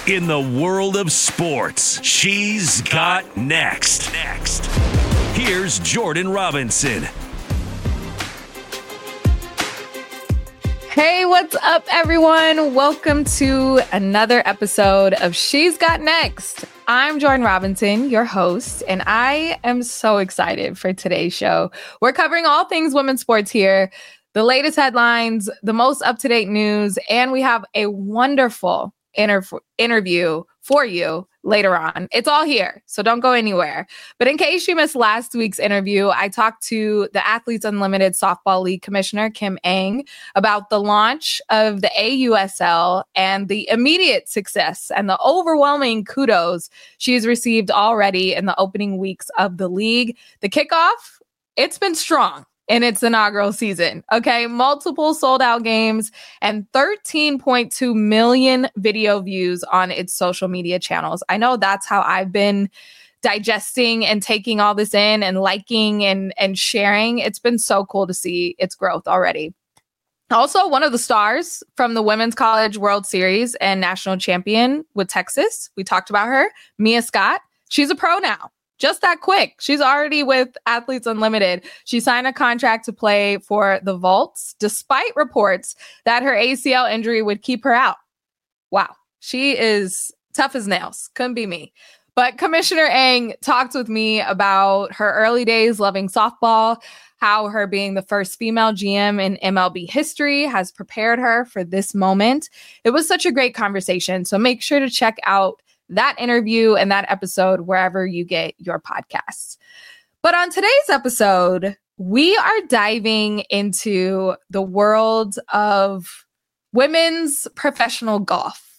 In the world of sports, she's got next. Here's Jordan Robinson. Hey, what's up, everyone? Welcome to another episode of She's Got Next. I'm Jordan Robinson, your host, and I am so excited for today's show. We're covering all things women's sports here, the latest headlines, the most up-to-date news, and we have a wonderful interview for you later on. It's all here, so don't go anywhere. But in case you missed last week's interview, I talked to the Athletes Unlimited Softball League Commissioner, Kim Ng, about the launch of the AUSL and the immediate success and the overwhelming kudos she's received already in the opening weeks of the league. The kickoff, it's been strong in its inaugural season. Okay, multiple sold out games and 13.2 million video views on its social media channels. I know that's how I've been digesting and taking all this in and liking and sharing. It's been so cool to see its growth already. Also, one of the stars from the Women's College World Series and national champion with Texas, we talked about her, Mia Scott. She's a pro now. Just that quick. She's already with Athletes Unlimited. She signed a contract to play for the Vaults, despite reports that her ACL injury would keep her out. Wow. She is tough as nails. Couldn't be me. But Commissioner Ng talked with me about her early days loving softball, how her being the first female GM in MLB history has prepared her for this moment. It was such a great conversation. So make sure to check out that interview and that episode wherever you get your podcasts. But on today's episode, we are diving into the world of women's professional golf,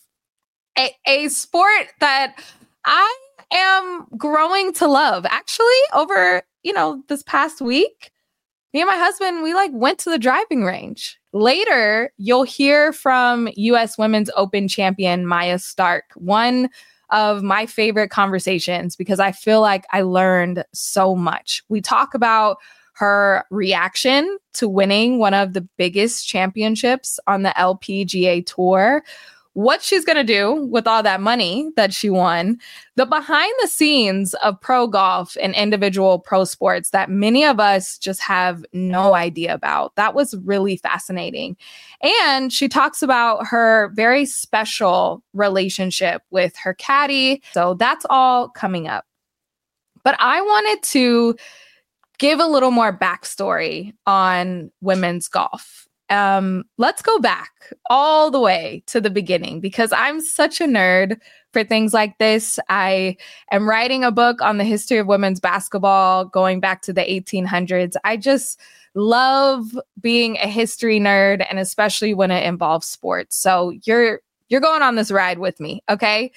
a sport that I am growing to love. Actually, over, this past week, me and my husband, we went to the driving range. Later, you'll hear from U.S. Women's Open champion Maja Stark, one of my favorite conversations because I feel like I learned so much. We talk about her reaction to winning one of the biggest championships on the LPGA tour, what she's going to do with all that money that she won, the behind the scenes of pro golf and individual pro sports that many of us just have no idea about. That was really fascinating. And she talks about her very special relationship with her caddy. So that's all coming up. But I wanted to give a little more backstory on women's golf. Let's go back all the way to the beginning because I'm such a nerd for things like this. I am writing a book on the history of women's basketball going back to the 1800s. I just love being a history nerd, and especially when it involves sports. So you're going on this ride with me, okay?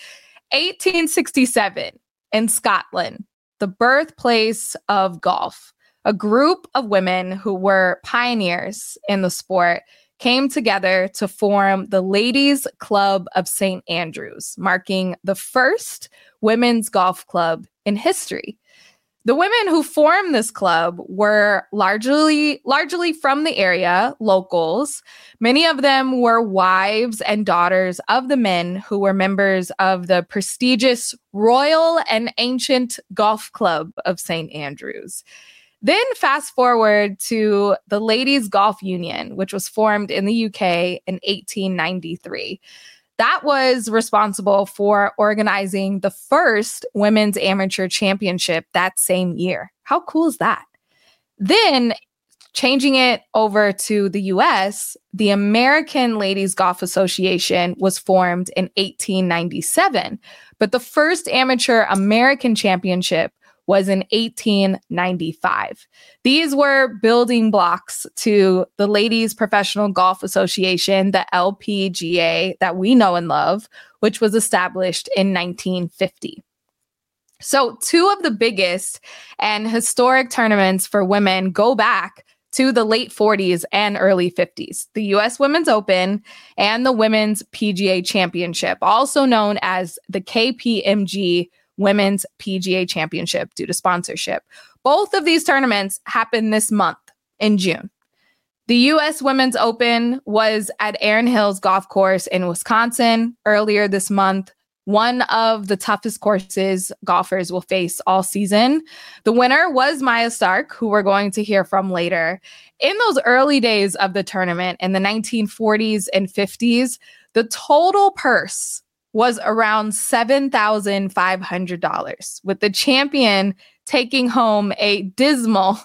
1867 in Scotland, the birthplace of golf. A group of women who were pioneers in the sport came together to form the Ladies' Club of St. Andrews, marking the first women's golf club in history. The women who formed this club were largely from the area, locals. Many of them were wives and daughters of the men who were members of the prestigious Royal and Ancient Golf Club of St. Andrews. Then fast forward to the Ladies Golf Union, which was formed in the UK in 1893. That was responsible for organizing the first women's amateur championship that same year. How cool is that? Then changing it over to the US, the American Ladies Golf Association was formed in 1897, but the first amateur American championship was in 1895. These were building blocks to the Ladies Professional Golf Association, the LPGA that we know and love, which was established in 1950. So two of the biggest and historic tournaments for women go back to the late 40s and early 50s, the U.S. Women's Open and the Women's PGA Championship, also known as the KPMG Women's PGA Championship due to sponsorship. Both of these tournaments happen this month in June. The U.S. Women's Open was at Erin Hills Golf Course in Wisconsin earlier this month. one of the toughest courses golfers will face all season. The winner was Maya Stark, who we're going to hear from later. In those early days of the tournament in the 1940s and 50s, the total purse was around $7,500, with the champion taking home a dismal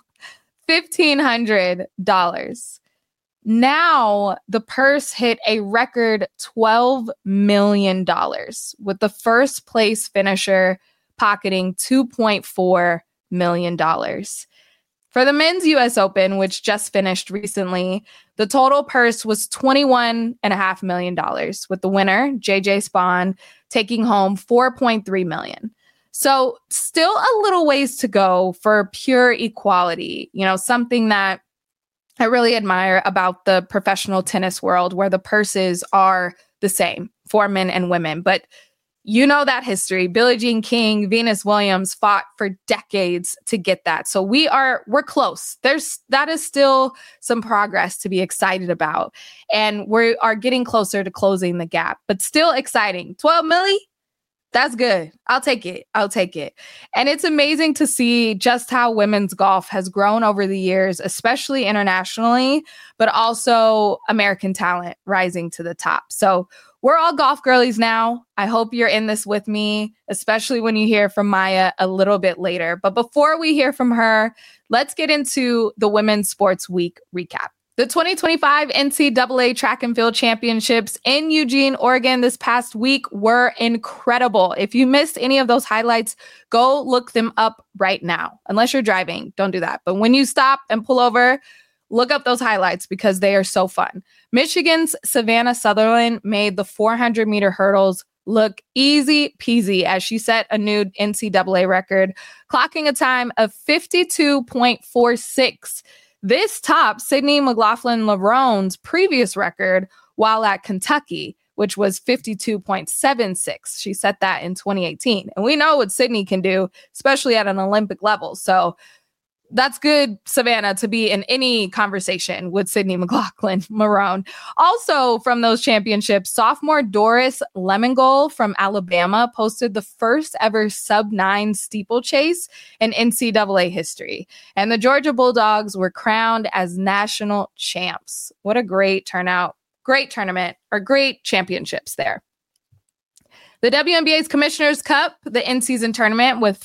$1,500. Now, the purse hit a record $12 million, with the first place finisher pocketing $2.4 million. For the men's U.S. Open, which just finished recently, the total purse was $21.5 million, with the winner, JJ Spaun, taking home $4.3 million. So still a little ways to go for pure equality, something that I really admire about the professional tennis world, where the purses are the same for men and women. But that history. Billie Jean King, Venus Williams fought for decades to get that. So we're close. That is still some progress to be excited about. And we are getting closer to closing the gap, but still exciting. 12 milli? That's good. I'll take it. And it's amazing to see just how women's golf has grown over the years, especially internationally, but also American talent rising to the top. So we're all golf girlies now. I hope you're in this with me, especially when you hear from Maya a little bit later. But before we hear from her, let's get into the Women's Sports Week recap. The 2025 NCAA Track and Field Championships in Eugene, Oregon this past week were incredible. If you missed any of those highlights, go look them up right now. Unless you're driving, don't do that. But when you stop and pull over, look up those highlights because they are so fun. Michigan's Savannah Sutherland made the 400-meter hurdles look easy peasy as she set a new NCAA record, clocking a time of 52.46. This tops Sydney McLaughlin-Levrone previous record while at Kentucky, which was 52.76. She set that in 2018. And we know what Sydney can do, especially at an Olympic level. So that's good, Savannah, to be in any conversation with Sydney McLaughlin-Levrone. Also from those championships, sophomore Doris Lemengol from Alabama posted the first ever sub-9 steeplechase in NCAA history. And the Georgia Bulldogs were crowned as national champs. What a great turnout, great tournament, or great championships there. The WNBA's Commissioner's Cup, the in-season tournament with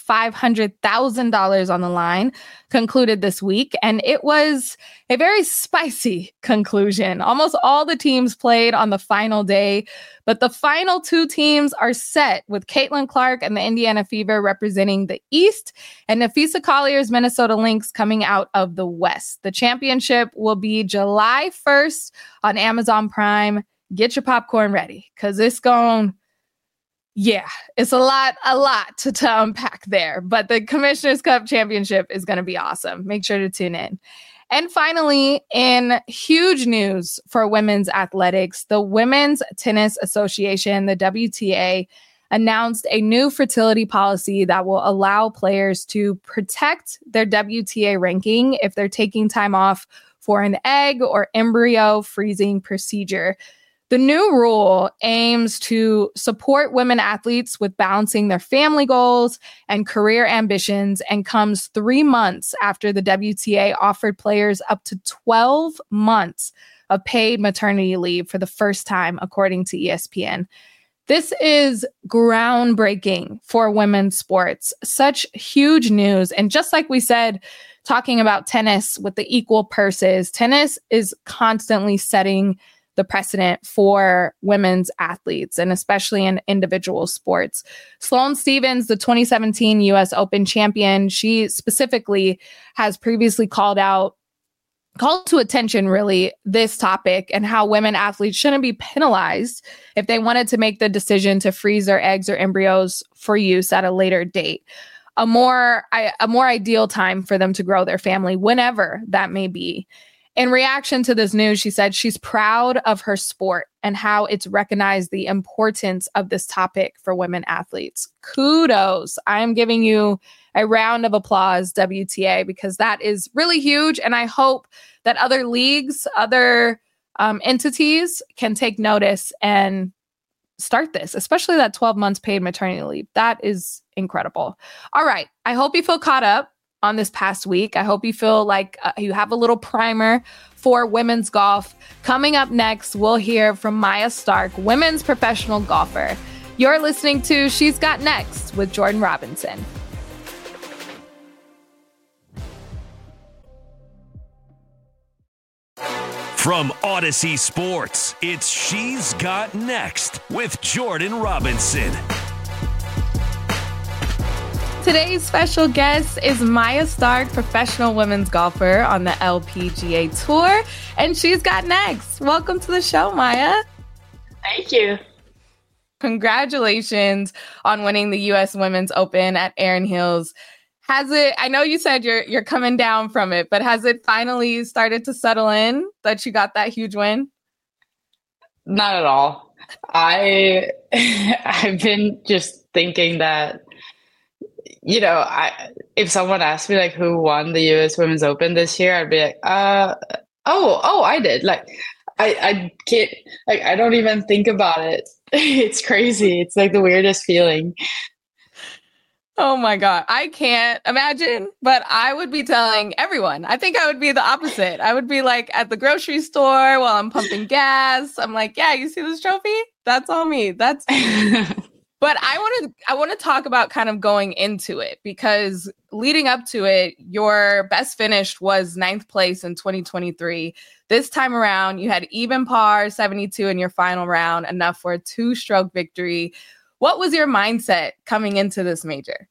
$500,000 on the line, concluded this week, and it was a very spicy conclusion. Almost all the teams played on the final day, but the final two teams are set, with Caitlin Clark and the Indiana Fever representing the East, and Napheesa Collier's Minnesota Lynx coming out of the West. The championship will be July 1st on Amazon Prime. Get your popcorn ready, because it's going... Yeah, it's a lot to unpack there, but the Commissioner's Cup Championship is going to be awesome. Make sure to tune in. And finally, in huge news for women's athletics, the Women's Tennis Association, the WTA, announced a new fertility policy that will allow players to protect their WTA ranking if they're taking time off for an egg or embryo freezing procedure. The new rule aims to support women athletes with balancing their family goals and career ambitions, and comes 3 months after the WTA offered players up to 12 months of paid maternity leave for the first time, according to ESPN. This is groundbreaking for women's sports. Such huge news. And just like we said, talking about tennis with the equal purses, tennis is constantly setting the precedent for women's athletes, and especially in individual sports. Sloane Stephens, the 2017 U.S. Open champion, she specifically has previously called to attention, really, this topic and how women athletes shouldn't be penalized if they wanted to make the decision to freeze their eggs or embryos for use at a later date. A more ideal time for them to grow their family, whenever that may be. In reaction to this news, she said she's proud of her sport and how it's recognized the importance of this topic for women athletes. Kudos. I am giving you a round of applause, WTA, because that is really huge. And I hope that other leagues, other entities can take notice and start this, especially that 12 months paid maternity leave. That is incredible. All right. I hope you feel caught up on this past week. I hope you feel like you have a little primer for women's golf. Coming up next, we'll hear from Maya Stark, women's professional golfer. You're listening to She's Got Next with Jordan Robinson. From Odyssey Sports, it's She's Got Next with Jordan Robinson. Today's special guest is Maya Stark, professional women's golfer on the LPGA Tour, and She's Got Next. Welcome to the show, Maya. Thank you. Congratulations on winning the U.S. Women's Open at Erin Hills. I know you said you're coming down from it, but has it finally started to settle in that you got that huge win? Not at all. I've been just thinking that, if someone asked me like who won the U.S. Women's Open this year, I'd be like, I did. Like, I can't, like, I don't even think about it. It's crazy. It's like the weirdest feeling. Oh my God. I can't imagine, but I would be telling everyone. I think I would be the opposite. I would be like at the grocery store while I'm pumping gas. I'm like, yeah, you see this trophy? That's all me. But I want to talk about kind of going into it, because leading up to it, your best finish was 9th place in 2023. This time around, you had even par 72 in your final round, enough for a 2-stroke victory. What was your mindset coming into this major?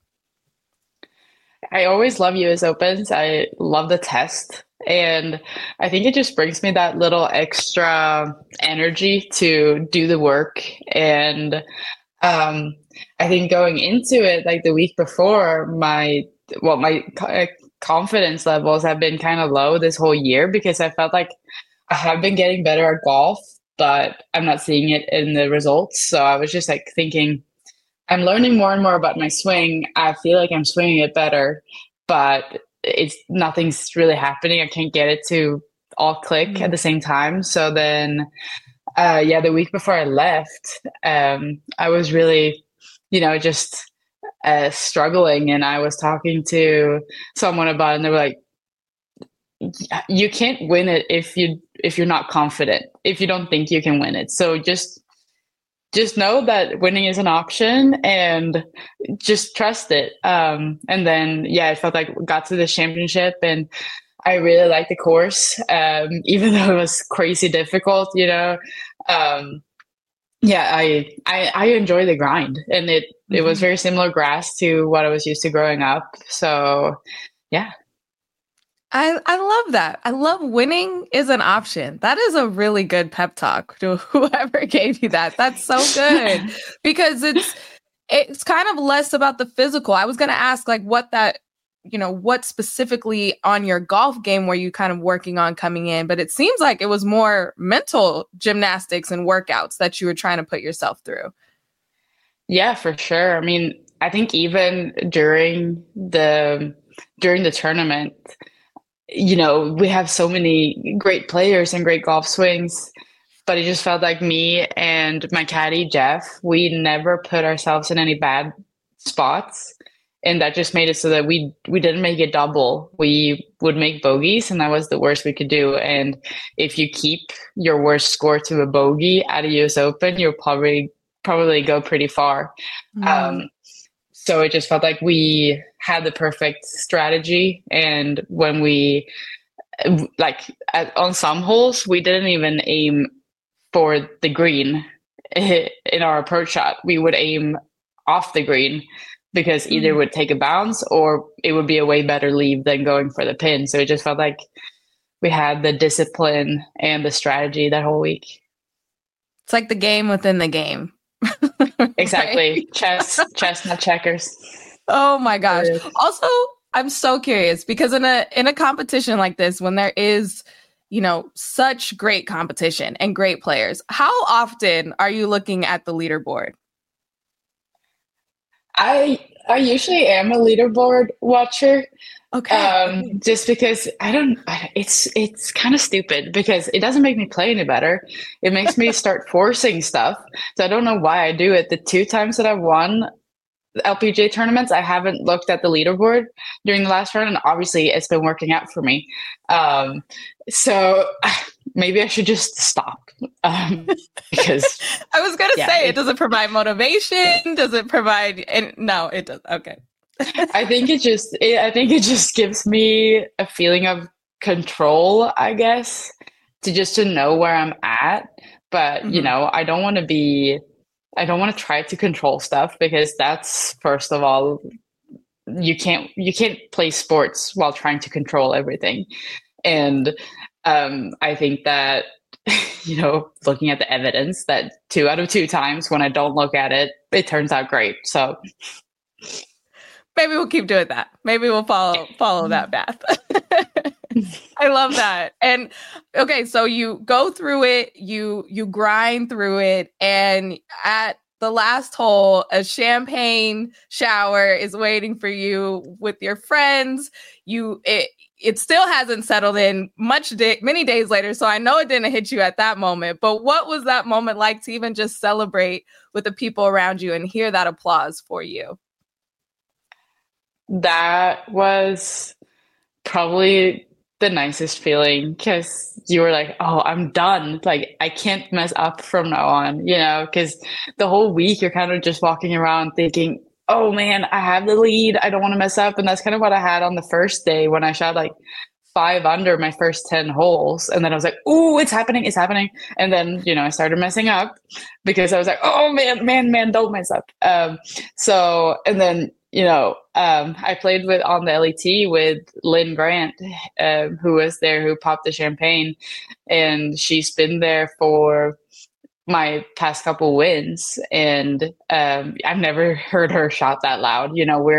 I always love US Opens. I love the test. And I think it just brings me that little extra energy to do the work. And I think going into it, like the week before, my confidence levels have been kind of low this whole year, because I felt like I have been getting better at golf, but I'm not seeing it in the results. So I was just like thinking, I'm learning more and more about my swing. I feel like I'm swinging it better, but nothing's really happening. I can't get it to all click at the same time. So then, the week before I left, I was really, just struggling. And I was talking to someone about it, and they were like, you can't win it if you're not confident, if you don't think you can win it. So just know that winning is an option and just trust it. And then, it felt like we got to the championship, and I really liked the course, even though it was crazy difficult, I enjoy the grind, and it was very similar grass to what I was used to growing up. So, yeah. I love that. I love winning is an option. That is a really good pep talk to whoever gave you that. That's so good, because it's kind of less about the physical. I was going to ask like what specifically on your golf game were you kind of working on coming in, but it seems like it was more mental gymnastics and workouts that you were trying to put yourself through. Yeah, for sure. I mean, I think even during the tournament, we have so many great players and great golf swings, but it just felt like me and my caddy, Jeff, we never put ourselves in any bad spots. And that just made it so that we didn't make it double. We would make bogeys, and that was the worst we could do. And if you keep your worst score to a bogey at a US Open, you'll probably go pretty far. So it just felt like we had the perfect strategy. And when we, on some holes, we didn't even aim for the green in our approach shot. We would aim off the green, because either it would take a bounce or it would be a way better leave than going for the pin. So it just felt like we had the discipline and the strategy that whole week. It's like the game within the game. Exactly. Right? Chess, not checkers. Oh my gosh. Also, I'm so curious, because in a competition like this, when there is, such great competition and great players, how often are you looking at the leaderboard? I usually am a leaderboard watcher. Okay. Just because it's kind of stupid because it doesn't make me play any better. It makes me start forcing stuff. So I don't know why I do it. The two times that I've won LPGA tournaments, I haven't looked at the leaderboard during the last round, and obviously it's been working out for me. So maybe I should just stop. Because I was gonna say, does it provide motivation? Does it provide? And no, it does. Okay. I think it just gives me a feeling of control, I guess, to know where I'm at. But I don't want to try to control stuff because that's, first of all, you can't play sports while trying to control everything. And I think that looking at the evidence, that 2 out of 2 times when I don't look at it, it turns out great. So maybe we'll keep doing that. Maybe we'll follow that path. I love that. And okay, so you go through it, you grind through it, and at the last hole, a champagne shower is waiting for you with your friends. It still hasn't settled in many days later, so I know it didn't hit you at that moment. But what was that moment like to even just celebrate with the people around you and hear that applause for you? That was probably the nicest feeling because you were like, oh, I'm done. Like, I can't mess up from now on, because the whole week you're kind of just walking around thinking, oh man, I have the lead. I don't want to mess up. And that's kind of what I had on the first day when I shot like 5 under my first 10 holes. And then I was like, oh, it's happening. And then, I started messing up because I was like, oh man, don't mess up. And then, I played on the LET with Lynn Grant, who was there, who popped the champagne, and she's been there for my past couple wins. And I've never heard her shout that loud.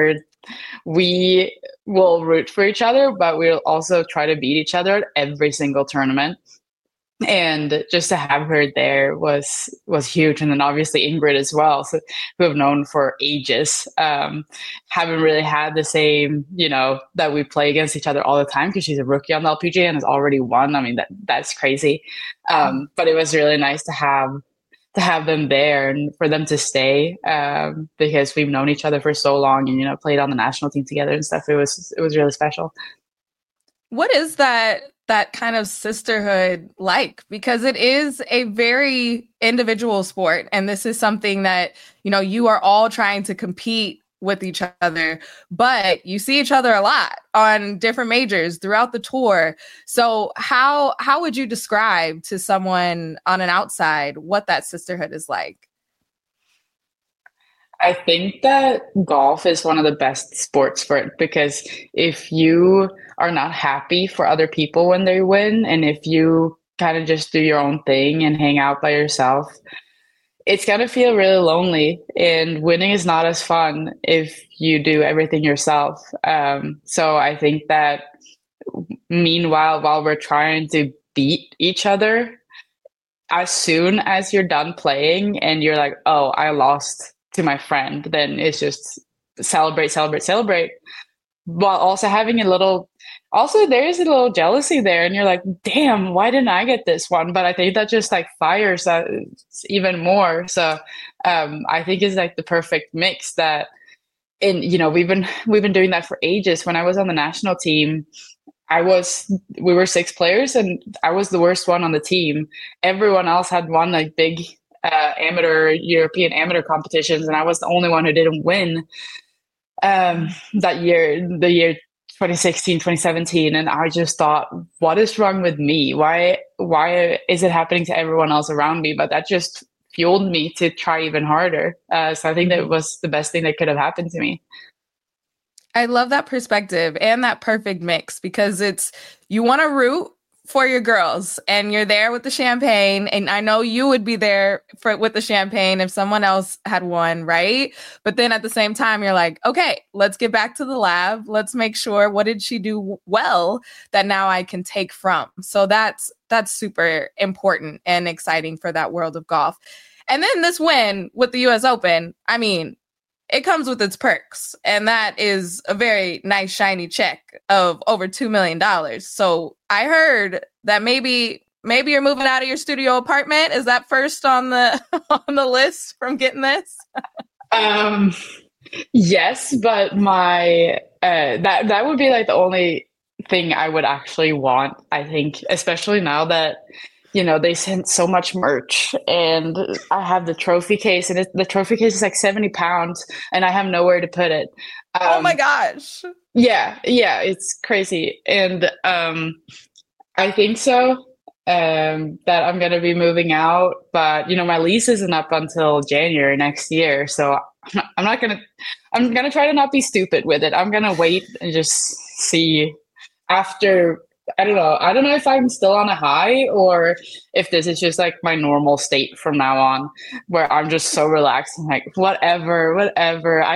We will root for each other, but we'll also try to beat each other at every single tournament. And just to have her there was huge. And then obviously Ingrid as well, so who I've known for ages. Haven't really had the same, that we play against each other all the time because she's a rookie on the LPGA and has already won. I mean, that's crazy. But it was really nice to have them there and for them to stay because we've known each other for so long and, played on the national team together and stuff. It was really special. What is that kind of sisterhood like? Because it is a very individual sport. And this is something that, you are all trying to compete with each other, but you see each other a lot on different majors throughout the tour. So how would you describe to someone on an outside what that sisterhood is like? I think that golf is one of the best sports for it because if you are not happy for other people when they win, and if you kind of just do your own thing and hang out by yourself, it's going to feel really lonely, and winning is not as fun if you do everything yourself. So I think that meanwhile, while we're trying to beat each other, as soon as you're done playing and you're like, oh, I lost to my friend, then it's just celebrate, while also having there is a little jealousy there, and you're like, damn, why didn't I get this one? But I think that just like fires that even more. So I think it's like the perfect mix that, and we've been doing that for ages. When I was on the national team, we were 6 players and I was the worst one on the team. Everyone else had won like big European amateur competitions, and I was the only one who didn't win that year, the year 2016, 2017. And I just thought, what is wrong with me? Why is it happening to everyone else around me? But that just fueled me to try even harder. So I think that was the best thing that could have happened to me. I love that perspective and that perfect mix, because you want to root for your girls and you're there with the champagne. And I know you would be there with the champagne if someone else had won, right? But then at the same time, you're like, okay, let's get back to the lab. Let's make sure, what did she do well that now I can take from? So that's super important and exciting for that world of golf. And then this win with the US Open, I mean, it comes with its perks. And that is a very nice, shiny check of over $2 million. So I heard that maybe you're moving out of your studio apartment. Is that first on the on the list from getting this? Yes, but my that would be like the only thing I would actually want, I think, especially now that, you know, they sent so much merch and I have the trophy case, and the trophy case is like 70 pounds and I have nowhere to put it. Oh my gosh. Yeah, it's crazy. And I think so, that I'm going to be moving out, but, you know, my lease isn't up until January next year. So I'm going to try to not be stupid with it. I'm going to wait and just see after. I don't know if I'm still on a high or if this is just like my normal state from now on, where I'm just so relaxed and like, whatever, I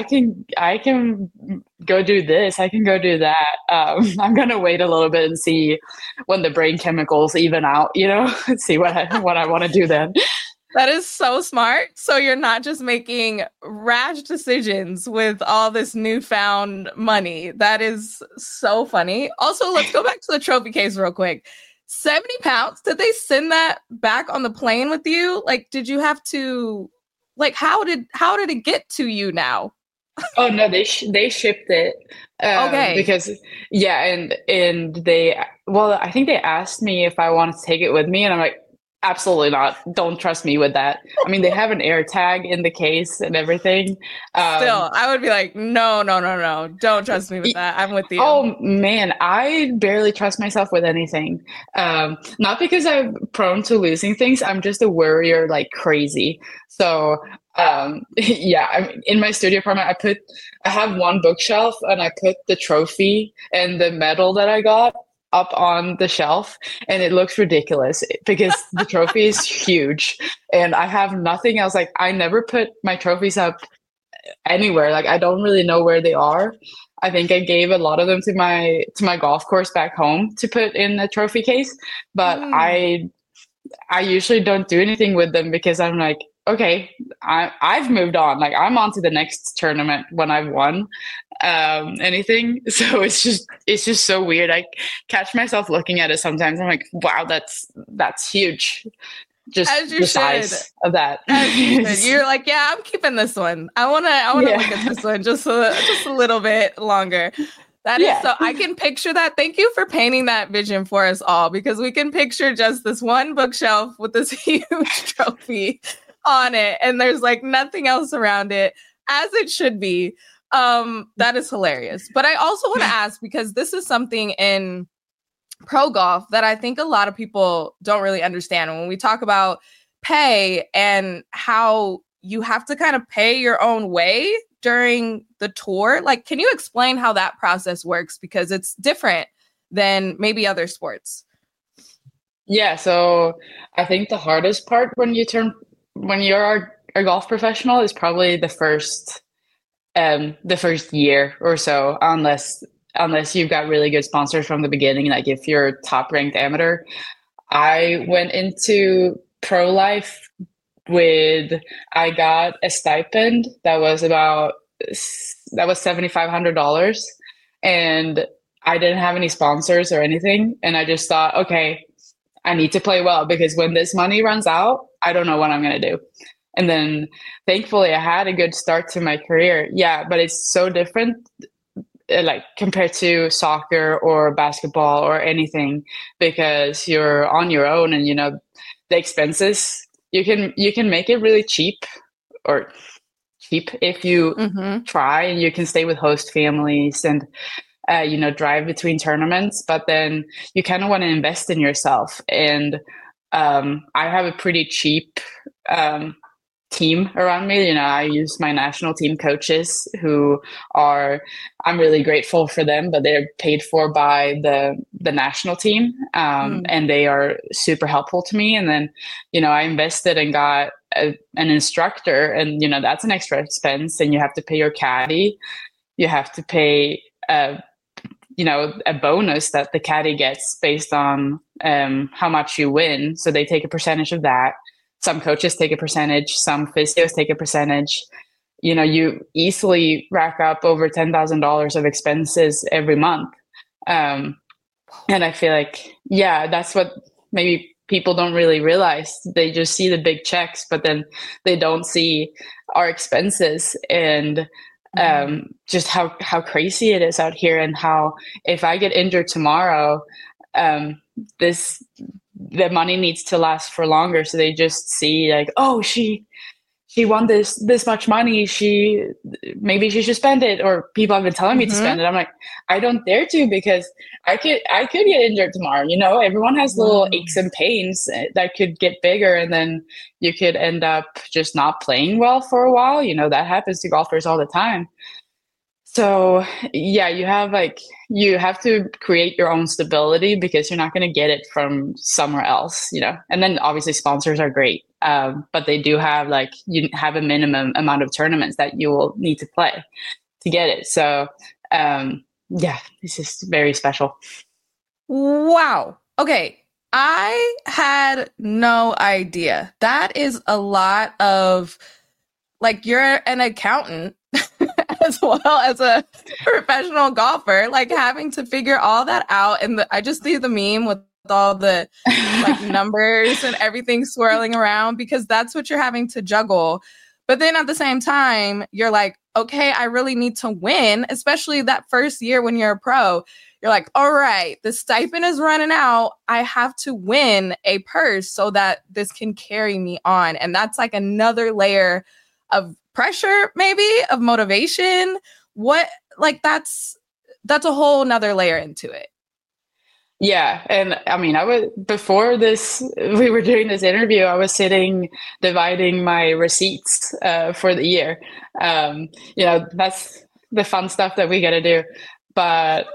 can go do this. I can go do that. I'm going to wait a little bit and see when the brain chemicals even out, you know, see what I want to do then. That is so smart. So you're not just making rash decisions with all this newfound money. That is so funny. Also, let's go back to the trophy case real quick. 70 pounds. Did they send that back on the plane with you? Like, did you have to, like, how did it get to you now? Oh no, they shipped it. Okay. Because and they, well, I think they asked me if I wanted to take it with me, and I'm like, absolutely not. Don't trust me with that. I mean, they have an air tag in the case and everything. Still, I would be like, no. Don't trust me with that. I'm with you. Oh man, I barely trust myself with anything. Not because I'm prone to losing things. I'm just a worrier like crazy. So yeah, I mean, in my studio apartment, I have one bookshelf and I put the trophy and the medal that I got up on the shelf, and it looks ridiculous because the trophy is huge and I have nothing else. Like, I never put my trophies up anywhere. Like, I don't really know where they are. I think I gave a lot of them to my golf course back home to put in a trophy case, but I usually don't do anything with them because I'm like, okay, I've moved on. Like, I'm on to the next tournament when I've won anything. So it's just so weird. I catch myself looking at it sometimes. I'm like, wow, that's huge. Just the size of that. You're like, yeah, I'm keeping this one. I wanna look at this one just a little bit longer. That is so, I can picture that. Thank you for painting that vision for us all, because we can picture just this one bookshelf with this huge trophy on it, and there's like nothing else around it, as it should be. That is hilarious. But I also want to ask, because this is something in pro golf that I think a lot of people don't really understand. When we talk about pay and how you have to kind of pay your own way during the tour, like, can you explain how that process works? Because it's different than maybe other sports. Yeah, so I think the hardest part when you're a golf professional is probably the first year or so, unless you've got really good sponsors from the beginning. Like, if you're a top ranked amateur. I went into pro life I got a stipend that was $7,500, and I didn't have any sponsors or anything. And I just thought, okay, I need to play well, because when this money runs out, I don't know what I'm going to do. And then thankfully I had a good start to my career. Yeah, but it's so different, like, compared to soccer or basketball or anything, because you're on your own, and, you know, the expenses, you can make it really cheap if you try, and you can stay with host families and you know, drive between tournaments, but then you kind of want to invest in yourself. And I have a pretty cheap team around me. You know, I use my national team coaches I'm really grateful for them, but they're paid for by the national team. And they are super helpful to me. And then, you know, I invested and got an instructor, and, you know, that's an extra expense. And you have to pay your caddy. You have to pay, you know, a bonus that the caddy gets based on how much you win. So they take a percentage of that. Some coaches take a percentage, some physios take a percentage. you easily rack up over $10,000 of expenses every month. And I feel like, yeah, that's what maybe people don't really realize. They just see the big checks, but then they don't see our expenses and just how crazy it is out here, and how if I get injured tomorrow, the money needs to last for longer. So they just see like, oh, she won this much money. Maybe she should spend it. Or people have been telling me to spend it. I'm like, I don't dare to, because I could get injured tomorrow. Everyone has little aches and pains that could get bigger, and then you could end up just not playing well for a while. That happens to golfers all the time. So yeah, you have to create your own stability, because you're not going to get it from somewhere else, and then obviously sponsors are great. But they do have you have a minimum amount of tournaments that you will need to play to get it. So yeah, it's just very special. Wow. Okay. I had no idea. That is a lot of, you're an accountant as well as a professional golfer, having to figure all that out. And I just see the meme with all the numbers and everything swirling around, because that's what you're having to juggle. But then at the same time, you're like, okay, I really need to win, especially that first year when you're a pro. You're like, all right, the stipend is running out. I have to win a purse so that this can carry me on. And that's another layer of pressure, maybe, of motivation. That's a whole nother layer into it. Yeah. And I mean, before we were doing this interview, I was sitting dividing my receipts for the year. That's the fun stuff that we got to do. But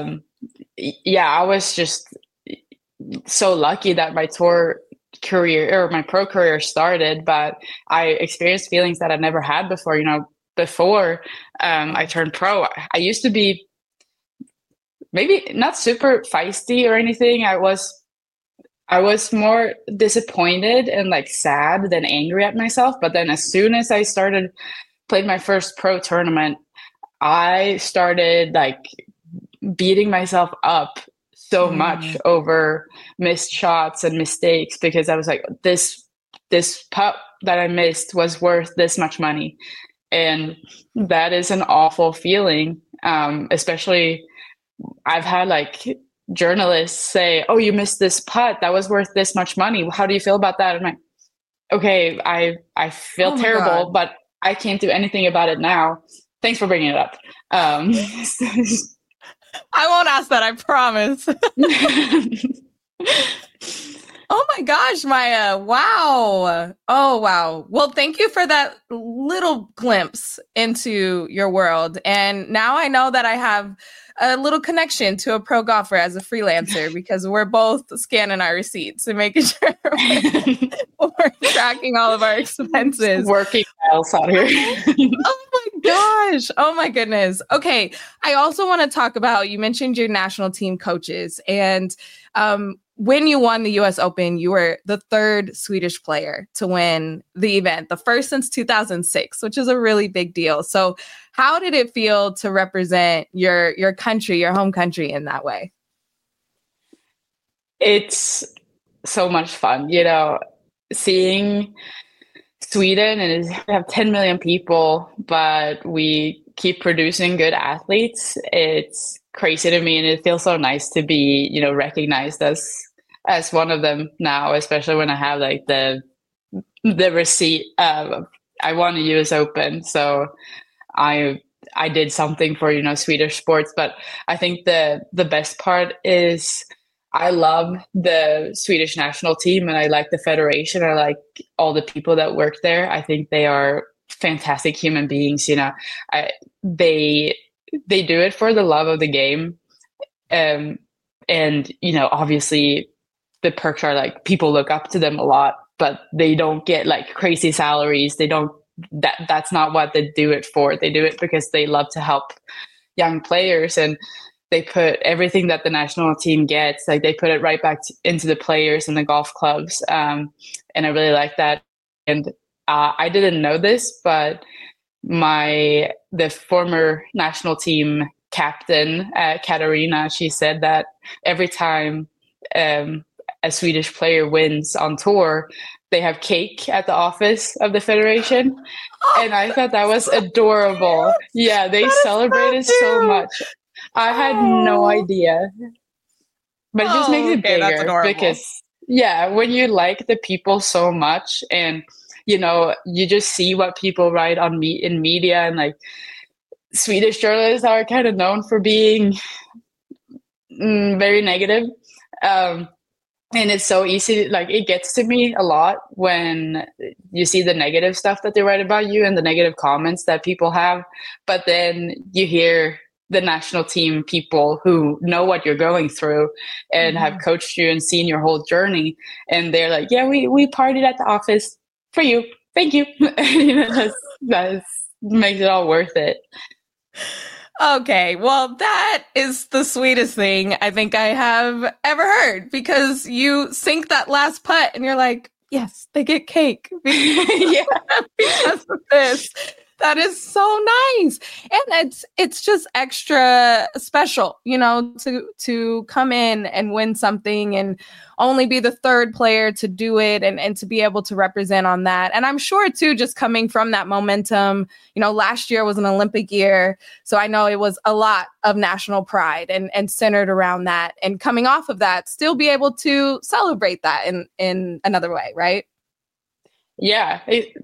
yeah, I was just so lucky that my tour career or my pro career started, but I experienced feelings that I'd never had before. Before I turned pro, I used to be maybe not super feisty or anything. I was more disappointed and sad than angry at myself. But then as soon as I played my first pro tournament, I started beating myself up so much over missed shots and mistakes, because I was like, this putt that I missed was worth this much money. And that is an awful feeling. Especially I've had journalists say, oh, you missed this putt that was worth this much money. How do you feel about that? I'm like, okay, I feel terrible, but I can't do anything about it now. Thanks for bringing it up. I won't ask that, I promise. Oh my gosh, Maya. Wow. Oh, wow. Well, thank you for that little glimpse into your world. And now I know that I have a little connection to a pro golfer as a freelancer, because we're both scanning our receipts and making sure we're tracking all of our expenses. Working else out here. Oh my gosh. Oh my goodness. Okay. I also want to talk about, you mentioned your national team coaches, and when you won the US Open, you were the third Swedish player to win the event, the first since 2006, which is a really big deal. So how did it feel to represent your country, your home country, in that way? It's so much fun, seeing Sweden, and we have 10 million people, but we keep producing good athletes. It's crazy to me, and it feels so nice to be, recognized as one of them now, especially when I have the receipt. I won a US Open, so I did something for Swedish sports. But I think the best part is I love the Swedish national team, and I like the federation. I like all the people that work there. I think they are fantastic human beings. They do it for the love of the game. And obviously the perks are people look up to them a lot, but they don't get crazy salaries. That's not what they do it for. They do it because they love to help young players, and they put everything that the national team gets, they put it right back into the players and the golf clubs. And I really like that. And I didn't know this, but the former national team captain, Katarina, she said that every time a Swedish player wins on tour, they have cake at the office of the federation. And I thought that was adorable. Yeah, they celebrated so much. I had no idea. But it just makes it bigger because, when you like the people so much and, you just see what people write in media, and like Swedish journalists are kind of known for being very negative. And it's so easy, like it gets to me a lot when you see the negative stuff that they write about you and the negative comments that people have. But then you hear the national team people who know what you're going through and have coached you and seen your whole journey. And they're like, yeah, we partied at the office for you. Thank you. That makes it all worth it. Okay, well, that is the sweetest thing I think I have ever heard, because you sink that last putt and you're like, yes, they get cake because of this. That is so nice. And it's just extra special, to come in and win something and only be the third player to do it and to be able to represent on that. And I'm sure too, just coming from that momentum, last year was an Olympic year. So I know it was a lot of national pride and centered around that. And coming off of that, still be able to celebrate that in another way, right? Yeah.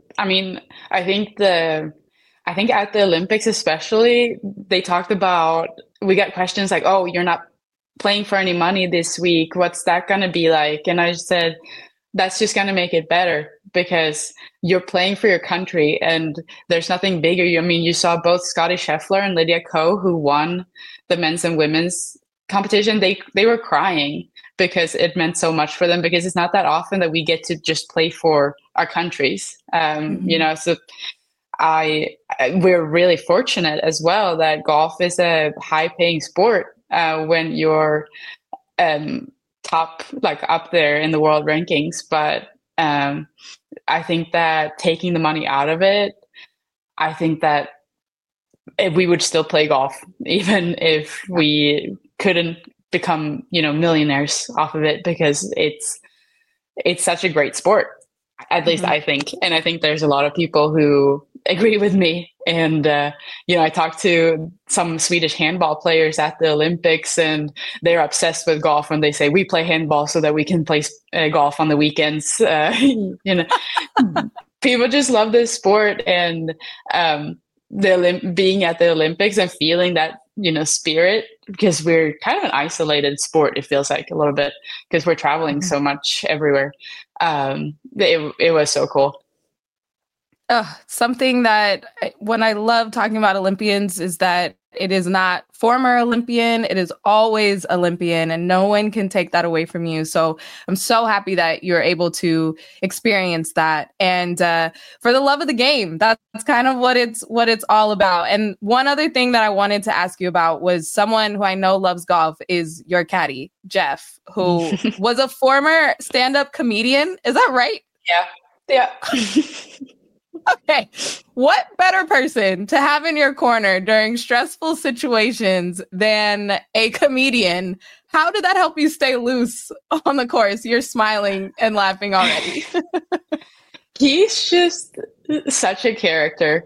I think at the Olympics especially, they talked about, we got questions like, oh, you're not playing for any money this week. What's that going to be like? And I just said, that's just going to make it better because you're playing for your country and there's nothing bigger. You saw both Scottie Scheffler and Lydia Ko, who won the men's and women's competition. They were crying because it meant so much for them, because it's not that often that we get to just play for our countries. So we're really fortunate as well that golf is a high-paying sport when you're top, like up there in the world rankings. But I think that taking the money out of it, I think that we would still play golf even if we couldn't become, millionaires off of it, because it's such a great sport. At least I think. And I think there's a lot of people who agree with me. And, I talked to some Swedish handball players at the Olympics, and they're obsessed with golf when they say, we play handball so that we can play golf on the weekends. People just love this sport, and being at the Olympics and feeling that, spirit, because we're kind of an isolated sport, it feels like a little bit, because we're traveling so much everywhere. It was so cool. Something that when I love talking about Olympians is that it is not former Olympian, it is always Olympian, and no one can take that away from you. So I'm so happy that you're able to experience that. And for the love of the game, that's kind of what it's all about. And one other thing that I wanted to ask you about was someone who I know loves golf is your caddy, Jeff, who was a former stand-up comedian. Is that right? Yeah. Okay. What better person to have in your corner during stressful situations than a comedian? How did that help you stay loose on the course? You're smiling and laughing already. He's just such a character.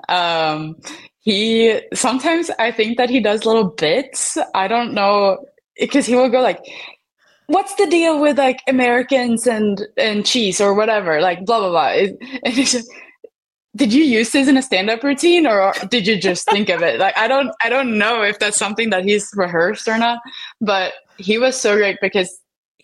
He sometimes I think that he does little bits. I don't know, because he will go like, what's the deal with like Americans and cheese or whatever, like blah, blah, blah. And it's just, did you use this in a stand-up routine, or did you just think of it? Like, I don't know if that's something that he's rehearsed or not, but he was so great because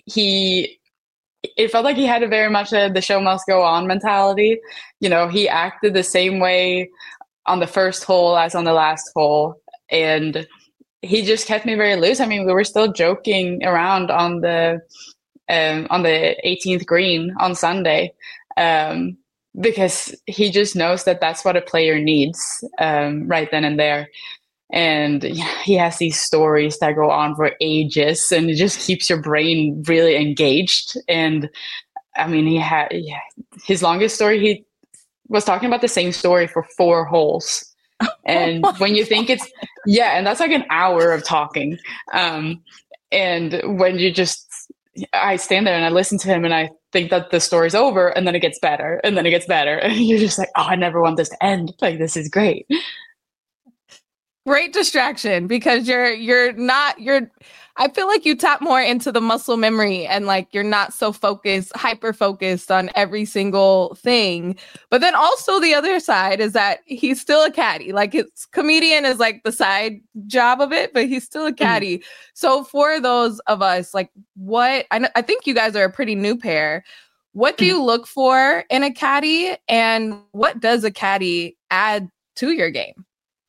it felt like he had a very much the show must go on mentality. He acted the same way on the first hole as on the last hole. And he just kept me very loose. We were still joking around on the 18th green on Sunday. Because he just knows that that's what a player needs right then and there. And he has these stories that go on for ages, and it just keeps your brain really engaged. And his longest story, was talking about the same story for 4 holes. And when you think it's, yeah, and that's like an hour of talking. And when you just, I stand there and I listen to him and I think that the story's over, and then it gets better and then it gets better. And you're just like, oh, I never want this to end. Like, this is great. Great distraction, because I feel like you tap more into the muscle memory, and like you're not so hyper focused on every single thing. But then also the other side is that he's still a caddy. Like, his comedian is like the side job of it, but he's still a caddy. Mm-hmm. So for those of us, like, I think you guys are a pretty new pair. What do you look for in a caddy, and what does a caddy add to your game?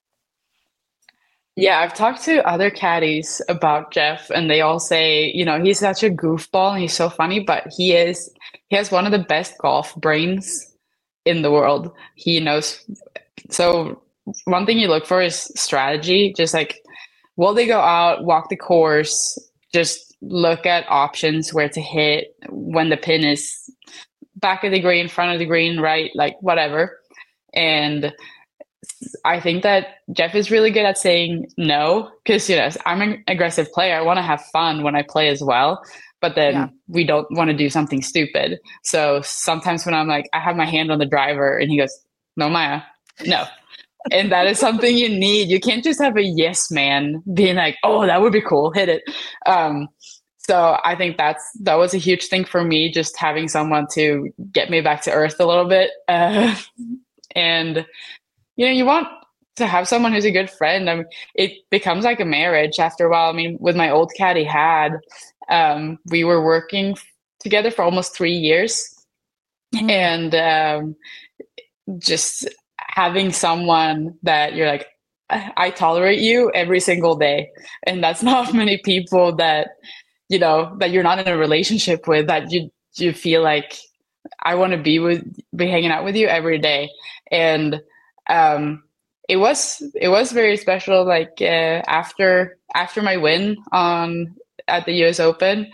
Yeah, I've talked to other caddies about Jeff, and they all say, he's such a goofball and he's so funny, but he has one of the best golf brains in the world. He knows. So one thing you look for is strategy. Just like, will they go out, walk the course, just look at options, where to hit, when the pin is back of the green, front of the green, right, like whatever. And I think that Jeff is really good at saying no, because, I'm an aggressive player. I want to have fun when I play as well, but then we don't want to do something stupid. So sometimes when I'm like, I have my hand on the driver and he goes, no, Maya, no. And that is something you need. You can't just have a yes man being like, oh, that would be cool, hit it. So I think that was a huge thing for me, just having someone to get me back to earth a little bit. And you want to have someone who's a good friend. I mean, it becomes like a marriage after a while. I mean, with my old caddy, we were working together for almost 3 years. Mm-hmm. And just having someone that you're like, I tolerate you every single day. And that's not many people that, that you're not in a relationship with, that you feel like, I want to be hanging out with you every day. And it was very special. Like, after my win at the US Open,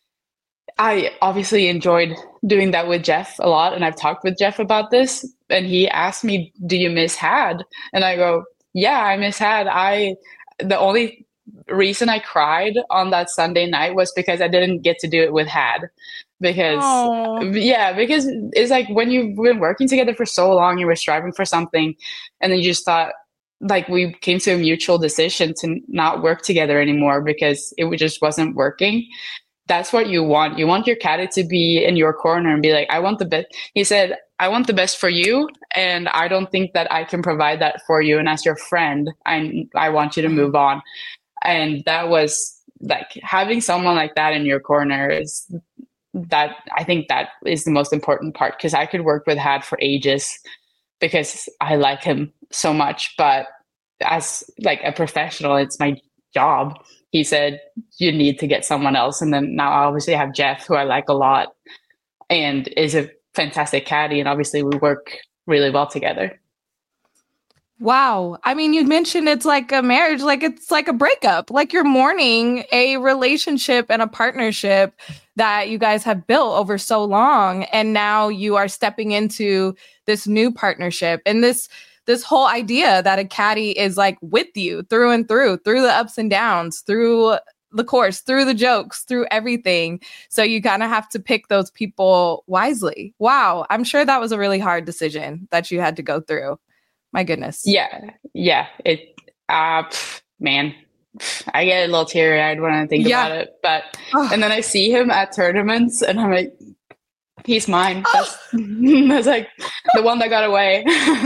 I obviously enjoyed doing that with Jeff a lot. And I've talked with Jeff about this, and he asked me, do you miss Had? And I go, yeah, I miss Had. The only reason I cried on that Sunday night was because I didn't get to do it with Had. Because it's like, when you've been working together for so long, you were striving for something, and then you just thought, like, we came to a mutual decision to not work together anymore because it just wasn't working. That's what you want. You want your caddy to be in your corner and be like, I want the best. He said, I want the best for you, and I don't think that I can provide that for you. And as your friend, I want you to move on. And that was like, having someone like that in your corner I think that is the most important part, because I could work with Had for ages because I like him so much. But as like a professional, it's my job. He said, you need to get someone else. And then now I obviously have Jeff, who I like a lot and is a fantastic caddy. And obviously we work really well together. Wow. I mean, you mentioned it's like a marriage, like it's like a breakup, like you're mourning a relationship and a partnership that you guys have built over so long. And now you are stepping into this new partnership, and this whole idea that a caddy is like with you through and through the ups and downs, through the course, through the jokes, through everything. So you kind of have to pick those people wisely. Wow. I'm sure that was a really hard decision that you had to go through. My goodness. Yeah. Man, I get a little teary-eyed when I think about it. But and then I see him at tournaments, and I'm like, he's mine. That's like the one that got away.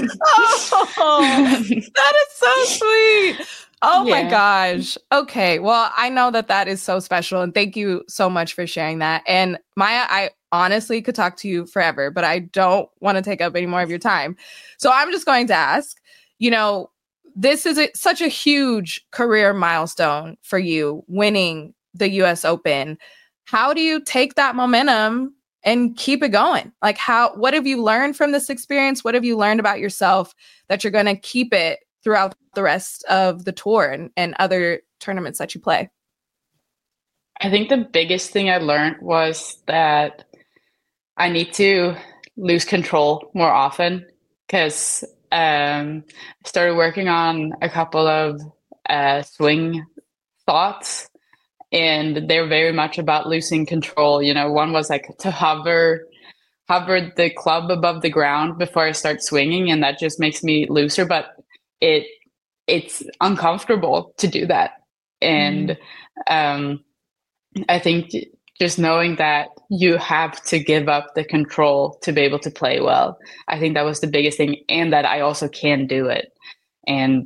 That is so sweet. Oh my gosh. Okay. Well, I know that is so special, and thank you so much for sharing that. And Maya, I honestly could talk to you forever, but I don't want to take up any more of your time. So I'm just going to ask, this is such a huge career milestone for you, winning the US Open. How do you take that momentum and keep it going? Like, what have you learned from this experience? What have you learned about yourself that you're going to keep it throughout the rest of the tour and other tournaments that you play? I think the biggest thing I learned was that I need to lose control more often. because started working on a couple of swing thoughts, and they're very much about losing control. One was like to hover the club above the ground before I start swinging, and that just makes me looser, but it's uncomfortable to do that. And I think just knowing that you have to give up the control to be able to play well, I think that was the biggest thing, and that I also can do it. And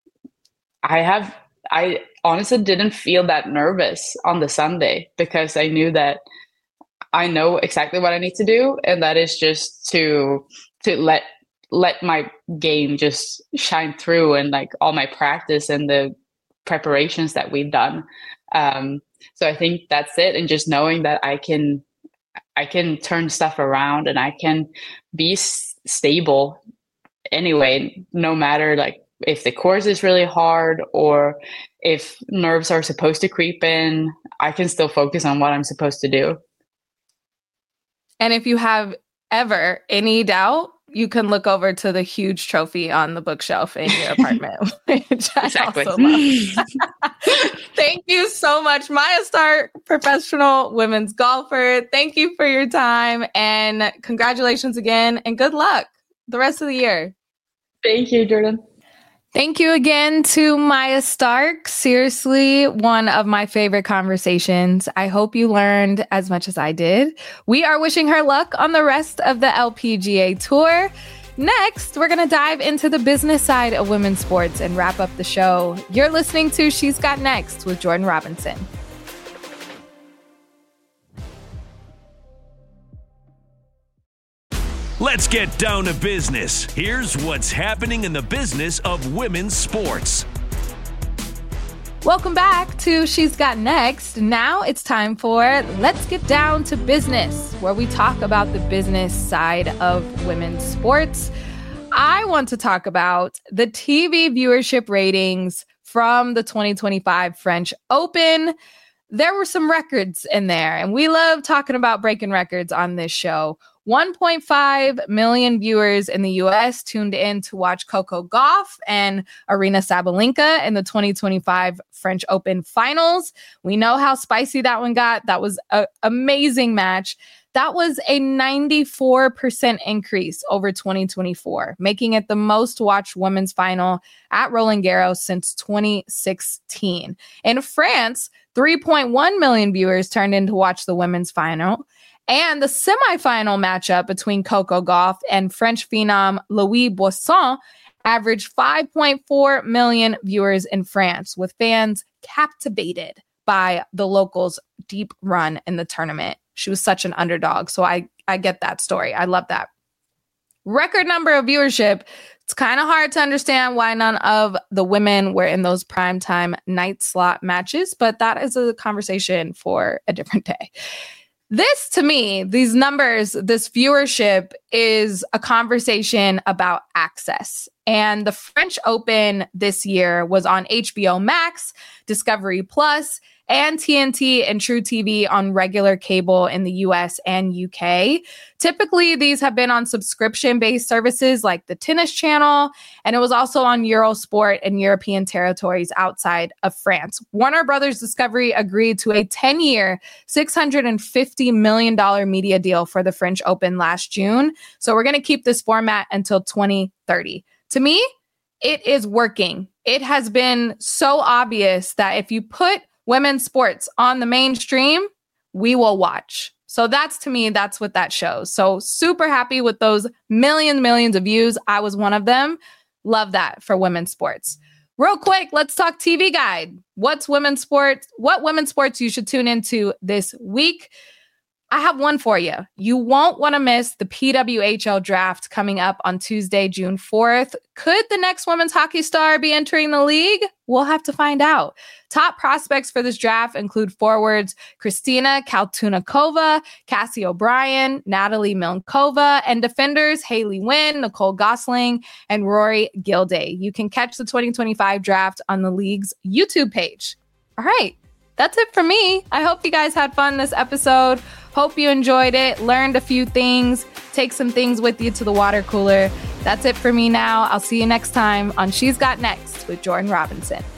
I honestly didn't feel that nervous on the Sunday, because I knew that I know exactly what I need to do, and that is just to let my game just shine through, and like all my practice and the preparations that we've done. So I think that's it. And just knowing that I can turn stuff around, and I can be stable anyway, no matter like if the course is really hard or if nerves are supposed to creep in, I can still focus on what I'm supposed to do. And if you have ever any doubt, you can look over to the huge trophy on the bookshelf in your apartment, which Exactly. I also love. Thank you so much, Maja Stark, professional women's golfer. Thank you for your time, and congratulations again, and good luck the rest of the year. Thank you, Jordan. Thank you again to Maja Stark. Seriously, one of my favorite conversations. I hope you learned as much as I did. We are wishing her luck on the rest of the LPGA Tour. Next, we're going to dive into the business side of women's sports and wrap up the show. You're listening to She's Got Next with Jordan Robinson. Let's get down to business. Here's what's happening in the business of women's sports. Welcome back to She's Got Next. Now it's time for Let's Get Down to Business, where we talk about the business side of women's sports. I want to talk about the TV viewership ratings from the 2025 French Open. There were some records in there, and we love talking about breaking records on this show. 1.5 million viewers in the U.S. tuned in to watch Coco Gauff and Aryna Sabalenka in the 2025 French Open finals. We know how spicy that one got. That was an amazing match. That was a 94% increase over 2024, making it the most watched women's final at Roland Garros since 2016. In France, 3.1 million viewers turned in to watch the women's final. And the semifinal matchup between Coco Gauff and French phenom Louis Boisson averaged 5.4 million viewers in France, with fans captivated by the locals' deep run in the tournament. She was such an underdog, so I get that story. I love that. Record number of viewership. It's kind of hard to understand why none of the women were in those primetime night slot matches, but that is a conversation for a different day. This, to me, these numbers, this viewership is a conversation about access. And the French Open this year was on HBO Max, Discovery Plus, and TNT and True TV on regular cable in the US and UK. Typically, these have been on subscription-based services like the Tennis Channel, and it was also on Eurosport and European territories outside of France. Warner Brothers Discovery agreed to a 10-year, $650 million media deal for the French Open last June. So we're going to keep this format until 2030. To me, it is working. It has been so obvious that if you put women's sports on the mainstream, we will watch. So to me, that's what that shows. So super happy with those millions of views. I was one of them. Love that for women's sports. Real quick, let's talk TV guide. What women's sports you should tune into this week? I have one for you. You won't want to miss the PWHL draft coming up on Tuesday, June 4th. Could the next women's hockey star be entering the league? We'll have to find out. Top prospects for this draft include forwards Kristina Kaltunikova, Cassie O'Brien, Natalie Milnkova, and defenders Hayley Wynn, Nicole Gosling, and Rory Gilday. You can catch the 2025 draft on the league's YouTube page. All right. That's it for me. I hope you guys had fun this episode. Hope you enjoyed it, learned a few things, take some things with you to the water cooler. That's it for me now. I'll see you next time on She's Got Next with Jordan Robinson.